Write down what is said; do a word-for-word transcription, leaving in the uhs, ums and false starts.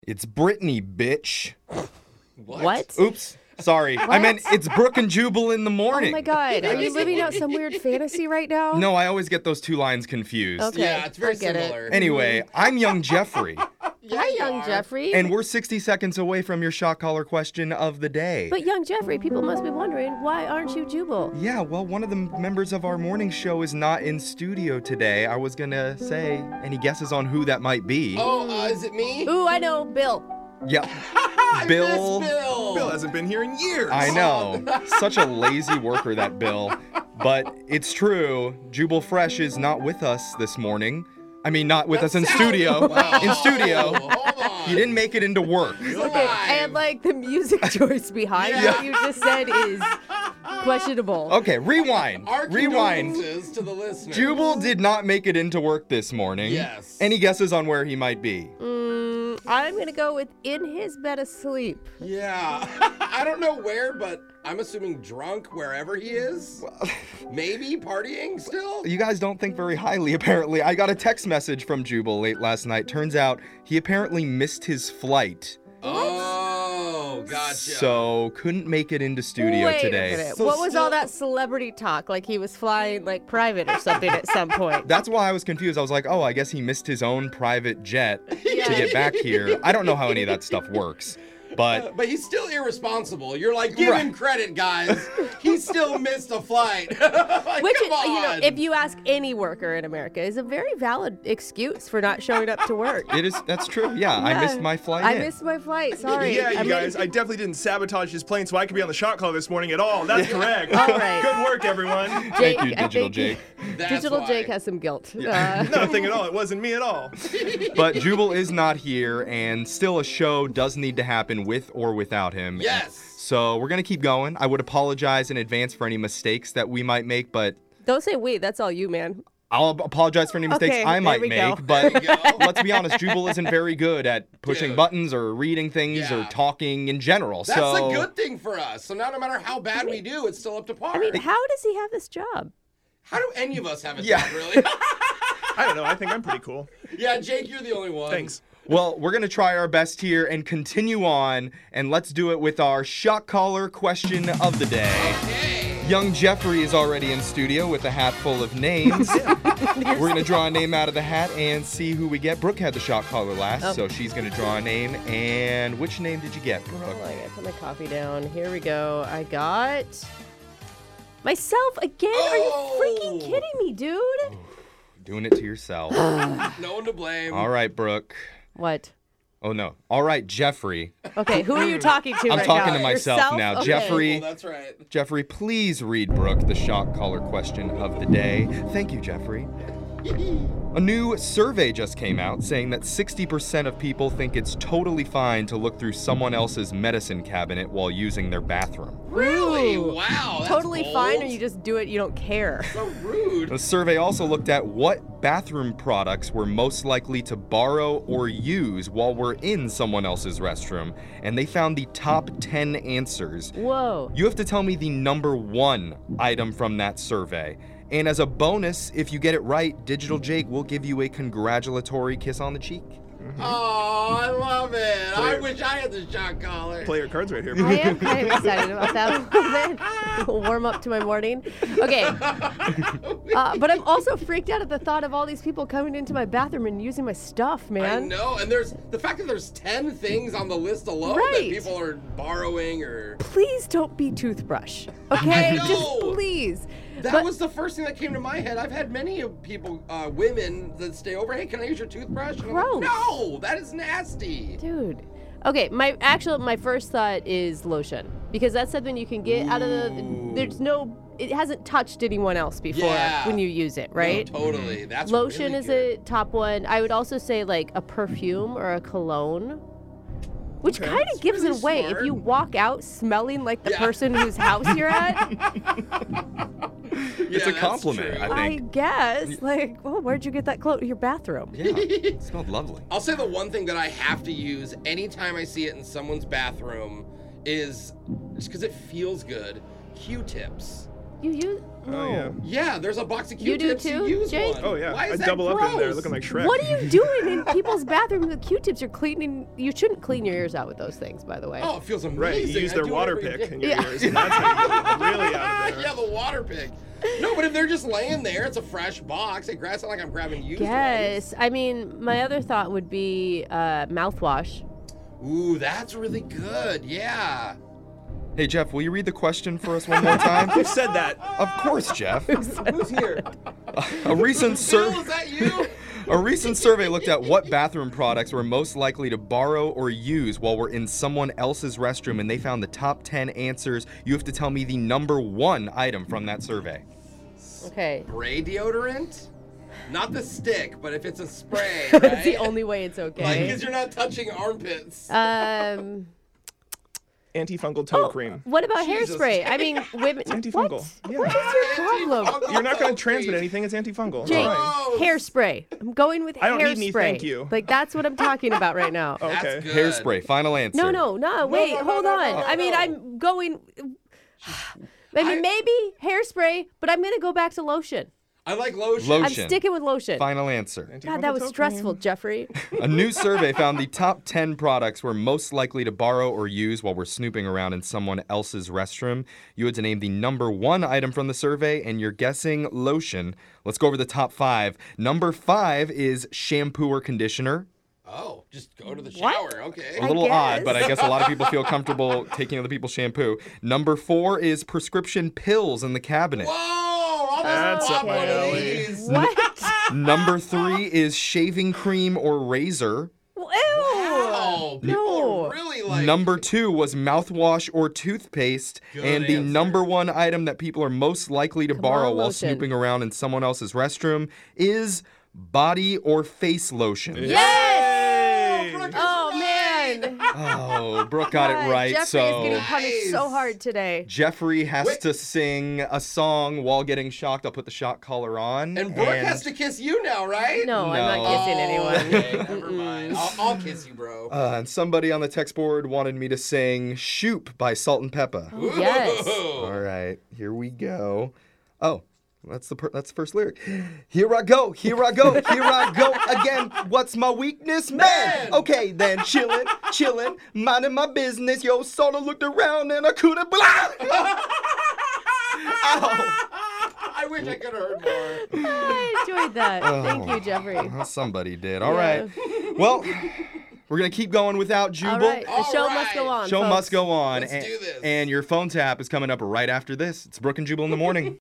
It's Brittany, bitch. What? What? Oops. Sorry. I meant it's Brooke and Jubal in the morning. Oh my God. Are you living out some weird fantasy right now? No, I always get those two lines confused. Okay. Yeah, it's very I get it. similar. Anyway, I'm young Jeffrey, Yeah, Hi, you young are. Jeffrey. and we're sixty seconds away from your shot collar question of the day. But young Jeffrey, people must be wondering, why aren't you Jubal? Yeah, well, one of the members of our morning show is not in studio today. I was gonna say, any guesses on who that might be? Oh, uh, is it me? Ooh, I know, Bill. Yeah, I Bill. miss Bill. Bill hasn't been here in years. I know. Such a lazy worker, that Bill. But it's true, Jubal Fresh is not with us this morning. I mean, not with That us in sounds- studio. Wow. In studio. Hold on. He didn't make it into work. Okay, and like the music choice behind Yeah. what you just said is questionable. Okay, rewind. Our Rewind. condolences to the listeners. Jubal did not make it into work this morning. Yes. Any guesses on where he might be? Mm, I'm gonna go with in his bed asleep. Yeah. I don't know where, but I'm assuming drunk wherever he is. Maybe partying still? You guys don't think very highly, apparently. I got a text message from Jubal late last night. Turns out he apparently missed his flight. Oh, gotcha. So couldn't make it into studio Wait today. a minute. So what was all still- that celebrity talk? Like he was flying like private or something at some point. That's why I was confused. I was like, oh, I guess he missed his own private jet Yeah. to get back here. I don't know how any of that stuff works. But But he's still irresponsible. You're like, give him Right. credit, guys. He still missed a flight. Like, Which, come is, you know, on. if you ask any worker in America, is a very valid excuse for not showing up to work. it is that's true. Yeah, I Yeah. missed my flight I in. missed my flight. Sorry. Yeah, you I mean- guys, I definitely didn't sabotage his plane so I could be on the shot call this morning at all. That's correct. All right. Good work, everyone. Jake, Thank you, I Digital think Jake. That's Digital why. Jake has some guilt. Uh, Nothing at all. It wasn't me at all. But Jubal is not here, and still a show does need to happen with or without him. Yes. So we're going to keep going. I would apologize in advance for any mistakes that we might make, but don't say we. That's all you, man. I'll apologize for any mistakes Okay, I there might we go. make. But There you go. let's be honest, Jubal isn't very good at pushing Dude. buttons or reading things or Yeah. talking in general. That's so a good thing for us. So now no matter how bad we do, it's still up to par. I mean, how does he have this job? how do any of us have a Yeah. job, really? I don't know. I think I'm pretty cool. Yeah, Jake, you're the only one. Thanks. Well, we're going to try our best here and continue on, and let's do it with our shot caller question of the day. Okay. Young Jeffrey is already in studio with a hat full of names. We're going to draw a name out of the hat and see who we get. Brooke had the shot caller last, Oh. so she's going to draw a name. And which name did you get, Brooke? Oh, I gotta put my coffee down. Here we go. I got myself again. Are you freaking Oh. kidding me, dude? Doing it to yourself. No one to blame. All right, Brooke. What? Oh, no. All right, Jeffrey. Okay, who are you talking to I'm right talking now? to myself Yourself? now. Okay. Jeffrey. Oh, that's right. Jeffrey, please read Brooke the shot caller question of the day. Thank you, Jeffrey. A new survey just came out saying that sixty percent of people think it's totally fine to look through someone else's medicine cabinet while using their bathroom. Really? Ooh. Wow. That's Totally bold. fine, or you just do it, you don't care. So rude. The survey also looked at what bathroom products we're most likely to borrow or use while we're in someone else's restroom, and they found the top ten answers. Whoa. You have to tell me the number one item from that survey. And as a bonus, if you get it right, Digital Jake will give you a congratulatory kiss on the cheek. Oh, I love it. I Player- wish I had the shot collar. Play your cards right here. I am kind of excited about that a little bit. Warm up to my morning. Okay. Uh, but I'm also freaked out at the thought of all these people coming into my bathroom and using my stuff, I man. know, and there's the fact that there's ten things on the list alone that Right. people are borrowing or. Please don't be toothbrush. Okay? I Just know. please. That But- was the first thing that came to my head. I've had many of people, uh, women that stay over. Hey, can I use your toothbrush? And I'm like, Gross. no, that is nasty. Dude. Okay, my actual my first thought is lotion because that's something you can get out of the. Ooh. There's no. It hasn't touched anyone else before Yeah. when you use it, right? No, totally. That's Lotion really is good. a top one. I would also say like a perfume or a cologne, which Okay. kind of That's gives really it away. smart. If you walk out smelling like the Yeah. person whose house you're at, It's Yeah, a that's compliment, true. I I think. guess. Like, oh, where'd you get that clothes? Your bathroom. Yeah, it smelled lovely. I'll say the one thing that I have to use anytime I see it in someone's bathroom is just because it feels good. Q-tips. You use? No. Oh, yeah. Yeah, there's a box of You do Q-tips. You, too, use Jake? one. Oh, yeah. Why is I that double up in there gross? looking like Shrek. What are you doing in people's bathrooms with Q-tips? You're cleaning. You shouldn't clean your ears out with those things, by the way. Oh, it feels amazing. Right, you use I their do it water every pick day. in your Yeah. ears, and that's how you get it really out of there. Yeah, the water pick. No, but if they're just laying there, it's a fresh box. It grabs like I'm grabbing used Yes. I mean, my other thought would be uh, mouthwash. ones. Ooh, that's really good. Yeah. Hey, Jeff, will you read the question for us one more time? Who said that? Of course, Jeff. Who's here? A recent Phil, survey. is that you? A recent survey looked at what bathroom products we're most likely to borrow or use while we're in someone else's restroom, and they found the top ten answers. You have to tell me the number one item from that survey. Okay. Spray deodorant? Not the stick, but if it's a spray, right? That's the only way it's Like, okay. because you're not touching armpits. Um. Antifungal toe Oh, cream. what about Jesus. hairspray? I mean, women. It's antifungal. What? Yeah. What is your problem? Antifungal You're not going toe to transmit cream. anything. It's antifungal. Jake, Fine. Gross. hairspray. I'm going with I don't hairspray. need any thank you. Like that's what I'm talking about right now. Okay. That's good. Hairspray, final answer. No, no, no. Wait, no, no, hold no, on. no, I mean, no. I'm going. I mean, I- maybe hairspray, but I'm gonna go back to lotion. I like lotion. Lotion. I'm sticking with lotion. Final answer. God, that Antifungal was toe stressful, cream. Jeffrey. A new survey found the top ten products we're most likely to borrow or use while we're snooping around in someone else's restroom. You had to name the number one item from the survey, and you're guessing lotion. Let's go over the top five. Number five is shampoo or conditioner. Oh, just go to the What? shower. Okay. A I little odd, but I guess. guess a lot of people feel comfortable taking other people's shampoo. Number four is prescription pills in the cabinet. Whoa! All this That's pop up my one of alley. these. What? Number three is shaving cream or razor. Ew. Wow. People No. are really like. Number two was mouthwash or toothpaste. Good and the answer. number one item that people are most likely to Come borrow on, while lotion. snooping around in someone else's restroom is body or face lotion. Yes. Brooke is Oh right. man. Oh, Brooke got God, it right. Jeffrey so is getting punished so Nice. hard today. Jeffrey has Wait. to sing a song while getting shocked. I'll put the shock collar on. And Brooke has to kiss you now, right? No, I'm No. not kissing anyone. Okay, never mind. I'll, I'll kiss you, bro. Uh, and somebody on the text board wanted me to sing Shoop by Salt and Peppa. Oh, yes. Ooh. All right, here we go. Oh, that's the per- that's the first lyric. Here I go, here I go, here I go again. What's my weakness, man? Man. Okay, then chillin', chillin', minding my business. Yo, sort of looked around and I couldn't believe. Ow. I wish I could have heard more. I enjoyed that. Thank you, Jeffrey. Well, somebody did. All Yeah. right. Well, we're gonna keep going without Jubal. All right, the All show must go right. on. Show folks. must go on. Let's and, do this. and your phone tap is coming up right after this. It's Brooke and Jubal in the morning.